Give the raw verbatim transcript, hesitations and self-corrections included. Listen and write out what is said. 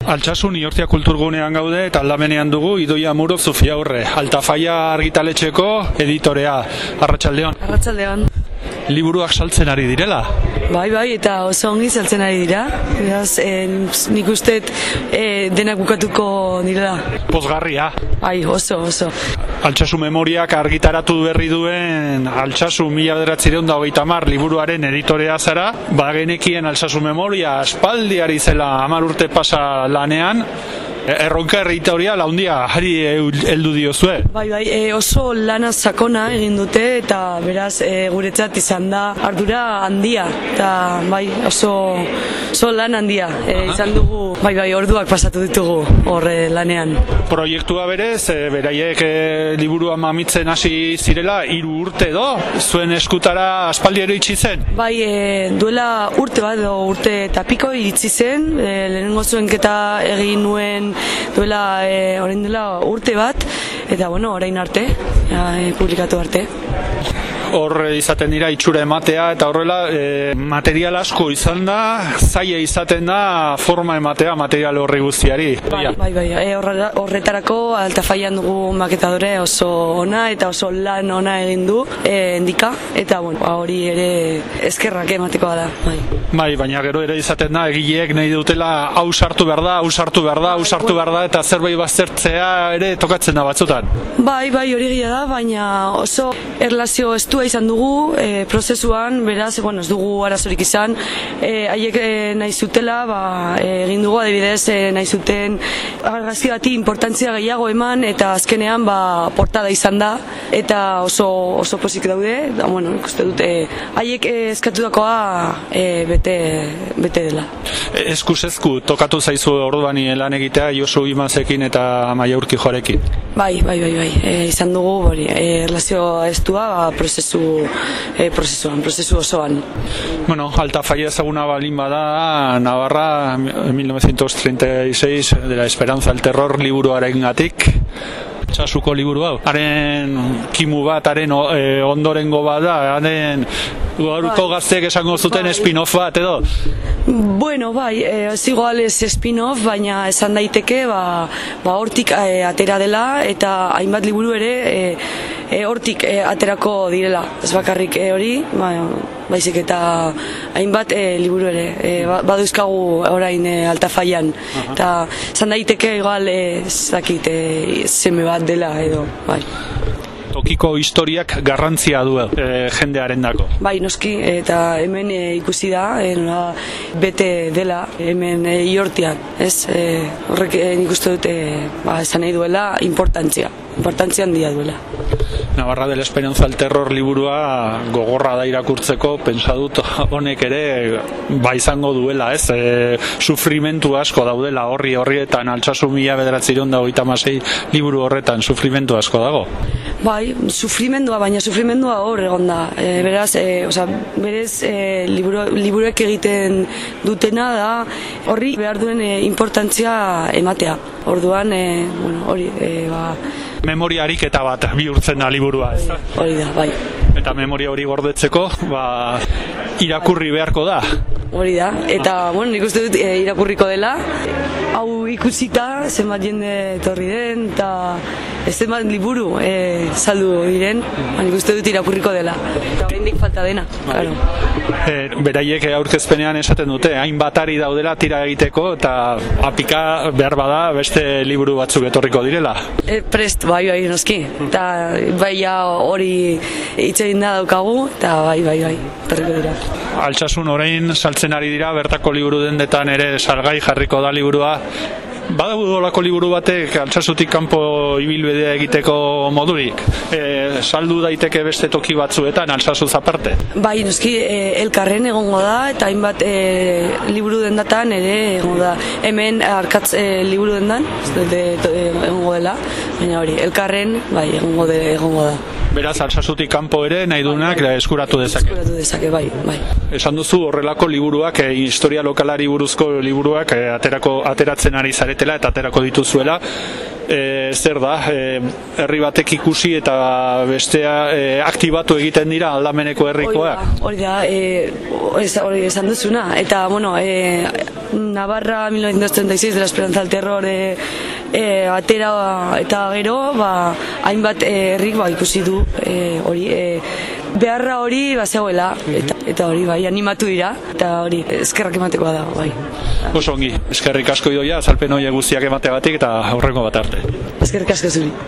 Altsasu Niortia kulturgunean gaude eta aldamenean dugu Idoia Muro Zufiaurre, Altafaia argitaletxeko editorea. Arratsaldeon. Arratsaldeon. Liburuak saltzen ari direla? Bai, bai, eta oso ongi saltzen ari dira. Beraz, eh, nik uste eh, denak bukatuko direla. Pozgarria. Bai, oso, oso. Altsasu Memoriak argitaratu berri duen Altsasu mila bederatziehun eta hogeita hamar liburuaren editorea zara. Bagenekien Altsasu Memoria aspaldi ari zela hamar urte pasa lanean. Erronka editorial handia hari heldu diozue. Bai, bai, e, oso lana sakona egin dute eta beraz e, guretzat izan da ardura handia eta bai, oso, oso lan handia e, izan dugu. Bai, bai, orduak pasatu ditugu horre lanean. Proiektua berez, e, beraiek e, liburua mamitzen hasi zirela hiru urte edo, zuen eskutara aspaldi ere itxi zen? Bai, e, duela urte bat edo urte eta piko iritsi zen, e, lehenengo zuenketa egin nuen duela e, orain dela urte bat eta bueno, orain arte ja, e, publikatu arte. Hor izaten dira itxura ematea eta horrela e, material asko izan da, zaila izaten da forma ematea material horri guztiari. Bai, bai, bai. E, horretarako Altafaian dugu maketadore oso ona eta oso lan ona egin du e, endika eta bueno, hori ere eskerrak emateko da. Bai. Bai, baina gero ere izaten da egileek nahi dutela hau sartu behar da, hau sartu behar da, hau sartu behar da eta zerbait baztertzea ere tokatzen da batzutan. Bai, bai, hori gila da, baina oso erlazio estua izan dugu e, prozesuan, beraz, bueno, ez dugu arazorik izan, e, haiek e, nahi zutela, ba, e, egin dugu adibidez, e, nahi zuten argazki bati importantzia gehiago eman eta azkenean ba, portada izan da eta oso, oso pozik daude, da, bueno, ikuste dute, haiek e, eskatutakoa e, bete, bete dela. Eskuz esku tokatu zaizu orduani lan egitea Josu Imazekin eta Amaia Urkijoarekin? Bai, bai, bai, bai. E, izan dugu, hori, e, erlazio estua ba, prozesu, e, prozesuan, prozesu osoan. Bueno, Altafaia ezaguna balin bada, Navarra, mil novecientos treinta y seis, de la esperanza al terror liburuaren gatik. Altsasuko liburu hau. Haren kimu bat, haren e, ondorengo bat da, haren gaurko gazteek esango zuten bai. Spin-off bat edo? Bueno, bai, ez igual ez spin-off, baina esan daiteke ba, ba hortik e, atera dela eta hainbat liburu ere e, e, hortik e, aterako direla. Ez bakarrik e, hori, ba, baizik eta hainbat e, liburu ere e, baduzkagu orain e, Altafaian. Uh-huh. Eta esan daiteke igual ez dakit e, seme bat dela edo, bai. Tokiko historiak garrantzia du e, jendearen dako. Bai, noski, eta hemen e, ikusi da, e, nola, bete dela, hemen e, Iortian, ez? E, horrek e, nik uste dut, e, ba, esan nahi duela, importantzia, importantzia handia duela. Navarra de la Esperanza al Terror liburua gogorra da irakurtzeko, pentsa dut honek ere ba izango duela, ez? E, sufrimentu asko daudela horri horrietan, Altsasu mila bederatziehun eta hogeita hamasei liburu horretan sufrimentu asko dago. Bai, sufrimendua, baina sufrimendua hor egon da. E, beraz, e, oza, berez e, liburu, liburuek egiten dutena da horri behar duen e, importantzia ematea. Orduan, e, bueno, hori, e, ba... Memoria ariketa bat bihurtzen da liburua, ez da? Hori da, bai. Eta memoria hori gordetzeko, ba, irakurri beharko da. Hori da, eta, bueno, nik uste dut e, irakurriko dela. Hau ikusita, zenbat jende etorri den, eta zenbat liburu e, saldu diren, nik uste dut irakurriko dela. Eta oraindik falta dena, claro. E, beraiek aurkezpenean esaten dute, hainbat ari daudela tira egiteko, eta apika behar bada beste liburu batzuk etorriko direla. E, prest, bai, bai, noski. Eta bai, hori hitz egin da daukagu, eta bai, bai, bai, etorriko dira. Altsasun orain saltzen ari dira, bertako liburu dendetan ere salgai jarriko da liburua. Badago olako liburu batek Altsasutik kanpo ibilbidea egiteko modurik? E, saldu daiteke beste toki batzuetan, Altsasuz aparte? Bai, noski, e, elkarren egongo da, eta hainbat e, liburu dendatan ere egongo da. Hemen arkatz e, liburu dendan, de, de, de, egongo dela, baina hori, elkarren, bai, egongo, de, egongo da. Beraz, Altsasutik kanpo ere nahi duenak bai, bai. eskuratu dezake. Eskuratu dezake, bai, bai. Esan duzu horrelako liburuak, e, historia lokalari buruzko liburuak e, aterako, ateratzen ari zaretela eta aterako dituzuela. e, zer da, e, herri batek ikusi eta bestea e, aktibatu egiten dira aldameneko herrikoak. Hori da, hori esan duzuna, eta, bueno, e, Navarra mil novecientos treinta y seis de la Esperanza del Terror e, e, atera eta gero, ba, hainbat herrik ba, ikusi du hori, e, beharra hori bazegoela, eta, eta hori bai, animatu dira, eta hori eskerrak ematekoa da, bai. Oso ongi, eskerrik asko Idoia, azalpen horiek guztiak emateagatik eta aurrengo bat arte. Eskerrik asko zuri.